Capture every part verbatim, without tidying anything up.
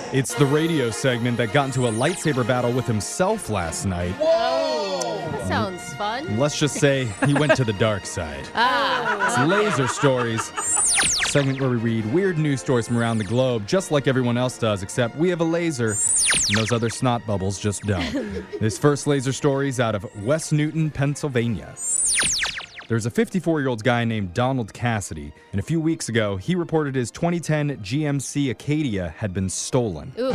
It's the radio segment that got into a lightsaber battle with himself last night. Whoa! That sounds fun. Let's just say he went to the dark side. Ah. It's Laser Stories, segment where we read weird news stories from around the globe, just like everyone else does, except we have a laser, and those other snot bubbles just don't. This first laser story is out of West Newton, Pennsylvania. There's a fifty-four-year-old guy named Donald Cassidy, and a few weeks ago, he reported his twenty ten G M C Acadia had been stolen. Ooh. Uh,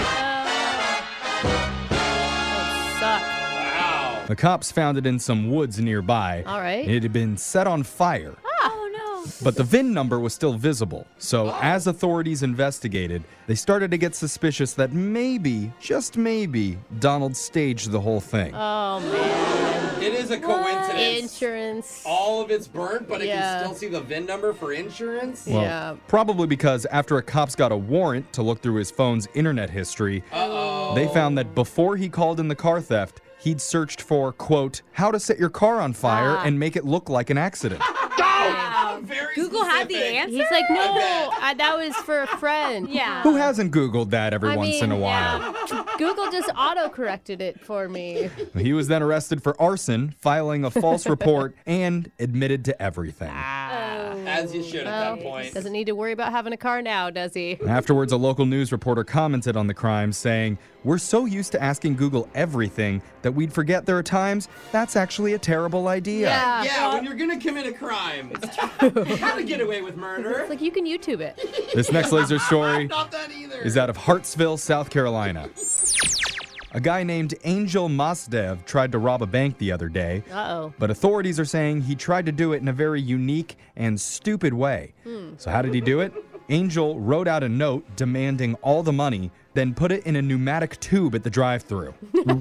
that would suck. Wow. The cops found it in some woods nearby. All right. It had been set on fire. Oh, no. But the V I N number was still visible. So Oh. as authorities investigated, they started to get suspicious that maybe, just maybe, Donald staged the whole thing. Oh, man. It is a coincidence. Insurance. All of it's burnt, but it Yeah. can still see the V I N number for insurance? Well, Yeah. probably because after a cops got a warrant to look through his phone's internet history, Uh-oh. they found that before he called in the car theft, he'd searched for, quote, how to set your car on fire Ah. and make it look like an accident. Oh, very Google had the specific. answer? He's like, no, I bet. I, that was for a friend. Yeah. Who hasn't Googled that every I once in a mean, while? yeah. Google just auto-corrected it for me. He was then arrested for arson, filing a false report, and admitted to everything. As you should at Well, that point. doesn't need to worry about having a car now, does he? Afterwards, a local news reporter commented on the crime, saying, we're so used to asking Google everything that we'd forget there are times that's actually a terrible idea. Yeah. Yeah, when you're gonna commit a crime. How to get away with murder? It's like you can YouTube it. This next laser story Not that either. is out of Hartsville, South Carolina. A guy named Angel Masdev tried to rob a bank the other day, Uh-oh. but authorities are saying he tried to do it in a very unique and stupid way. So how did he do it? Angel wrote out a note demanding all the money, then put it in a pneumatic tube at the drive-thru.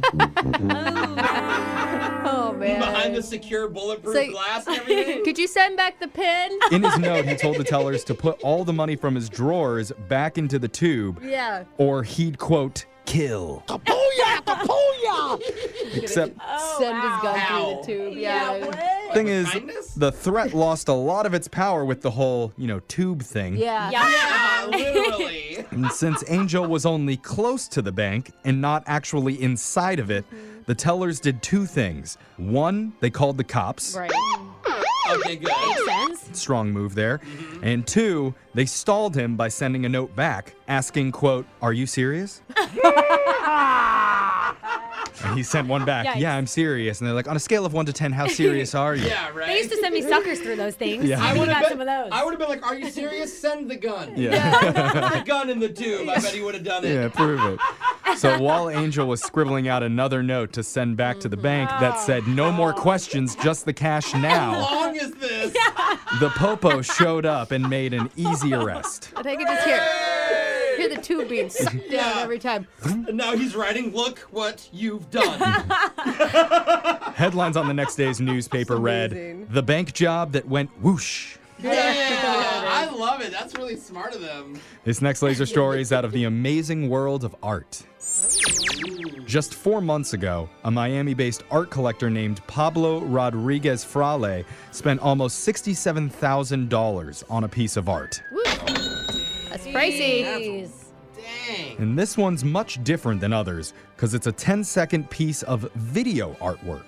Oh, man. Behind the secure bulletproof So- glass and everything? Could you send back the pin? In his note, he told the tellers to put all the money from his drawers back into the tube, Yeah. or he'd, quote, kill. Except, Send his gun Ow. through the tube. Yeah. thing is, kindness? the threat lost a lot of its power with the whole, you know, tube thing. Yeah. Yeah, literally. And since Angel was only close to the bank and not actually inside of it, the tellers did two things. One, they called the cops. Right. Okay, good. Makes sense. Strong move there. And two, they stalled him by sending a note back asking, quote, are you serious? And he sent one back. Yikes. Yeah, I'm serious. And they're like, on a scale of one to ten, how serious are you? Yeah, right? They used to send me suckers through those things. Yeah. I I would would have have got been, some of those. I would have been like, are you serious? Send the gun. Yeah. Put the gun in the tube. I bet he would have done it. Yeah, prove it. So while Angel was scribbling out another note to send back to the bank that said, no more questions, just the cash How now, long is this? the popo showed up and made an easy arrest. I think I just hear, hear the tube being sucked down Yeah. every time. And now he's writing, look what you've done. Headlines on the next day's newspaper read, amazing. the bank job that went whoosh. Yeah, I love it. That's really smart of them. This next laser story is out of the amazing world of art. Just four months ago, a Miami-based art collector named Pablo Rodriguez Frale spent almost sixty-seven thousand dollars on a piece of art. Woo. That's pricey. Jeez. Dang. And this one's much different than others because it's a ten-second piece of video artwork.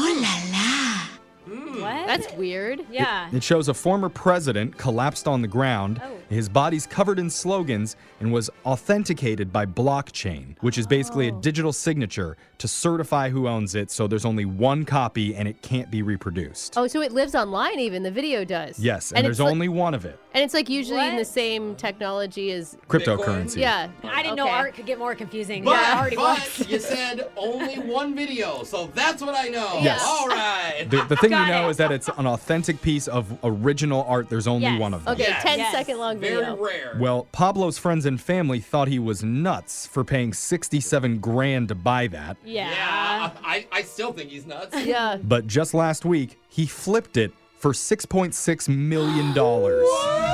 What? That's weird. yeah. It shows a former president collapsed on the ground. Oh. His body's covered in slogans and was authenticated by blockchain, which is basically Oh. a digital signature to certify who owns it, so there's only one copy and it can't be reproduced. Oh, so it lives online even, the video does. Yes, and, there's it's like- only one of it. And it's like usually in What? the same technology as, Cryptocurrency. yeah. I didn't know Okay. art could get more confusing. But, yeah, it already but was. you said only one video, so that's what I know. Yes. All right. The, the thing you Got know it. is that it's an authentic piece of original art. There's only Yes. one of them. Okay, Yes. ten Yes. second long Very video. rare. Well, Pablo's friends and family thought he was nuts for paying sixty-seven grand to buy that. Yeah. yeah, I, I still think he's nuts. Yeah. But just last week, he flipped it for six point six million dollars.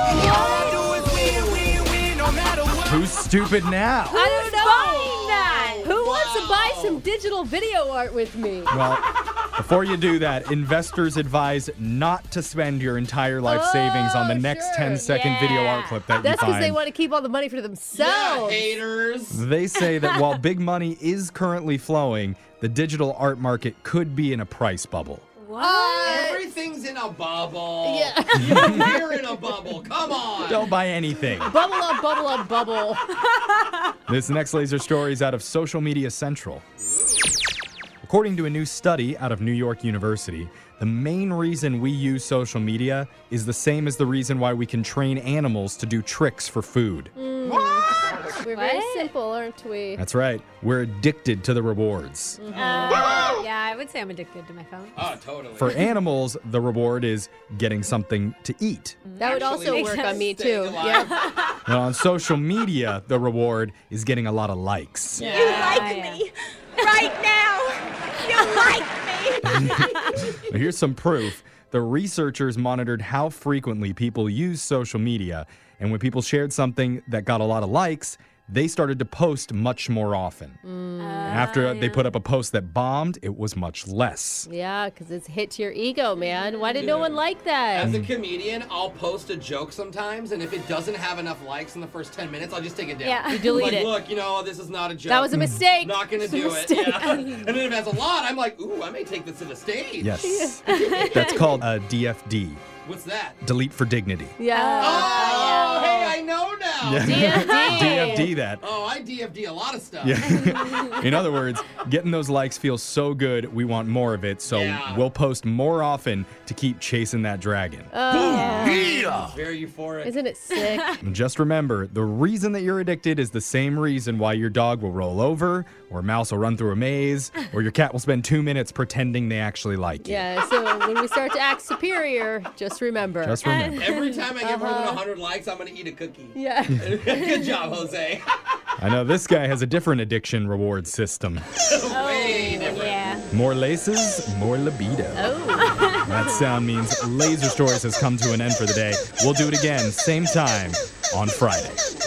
Who's stupid now? I don't know. Buying that. Who wants to buy Wow. some digital video art with me? Well, Before you do that, investors advise not to spend your entire life Oh, savings on the next sure. ten second video Yeah. art clip that That's you because find. they want to keep all the money for Yeah, themselves. haters. They say that while big money is currently flowing, the digital art market could be in a price bubble. What? Everything's in a bubble. Yeah. You're in a bubble. Come on. Don't buy anything. Bubble up, bubble up, bubble. This next laser story is out of Social Media Central. According to a new study out of New York University, the main reason we use social media is the same as the reason why we can train animals to do tricks for food. We're very What? simple, aren't we? That's right. We're addicted to the rewards. Uh, yeah, I would say I'm addicted to my phone. Oh, totally. For animals, the reward is getting something to eat. That would also Actually, work makes on me sense. Staying too. alive. Yeah. And on social media, the reward is getting a lot of likes. Yeah. You like me right now. You like me. Now, here's some proof. The researchers monitored how frequently people use social media, and when people shared something that got a lot of likes, they started to post much more often. And after they put up a post that bombed, it was much less. Yeah, because it's hit to your ego, man. Why did no one like that? As a comedian, I'll post a joke sometimes, and if it doesn't have enough likes in the first ten minutes, I'll just take it down. Yeah. You delete like, it. Look, you know, this is not a joke. That was a mistake. Not gonna It's a do it. mistake. Yeah. And then if it has a lot, I'm like, ooh, I may take this to the stage. Yes. That's called a D F D. What's that? Delete for dignity. Yeah. Oh, hey, I know now. Yeah. D F D. D F D that. Oh, I D F D a lot of stuff. Yeah. In other words, getting those likes feels so good, we want more of it, so Yeah. we'll post more often to keep chasing that dragon. It's very euphoric. Isn't it sick? And just remember, the reason that you're addicted is the same reason why your dog will roll over, or a mouse will run through a maze, or your cat will spend two minutes pretending they actually like you. Yeah, so when we start to act superior, just remember. Just remember. Every time I get more Uh-huh. than one hundred likes, I'm gonna eat a cookie. Yeah. Good job, Jose. I know this guy has a different addiction reward system. Way different. Yeah. More laces, more libido. Oh. That sound means Laser Stories has come to an end for the day. We'll do it again, same time on Friday.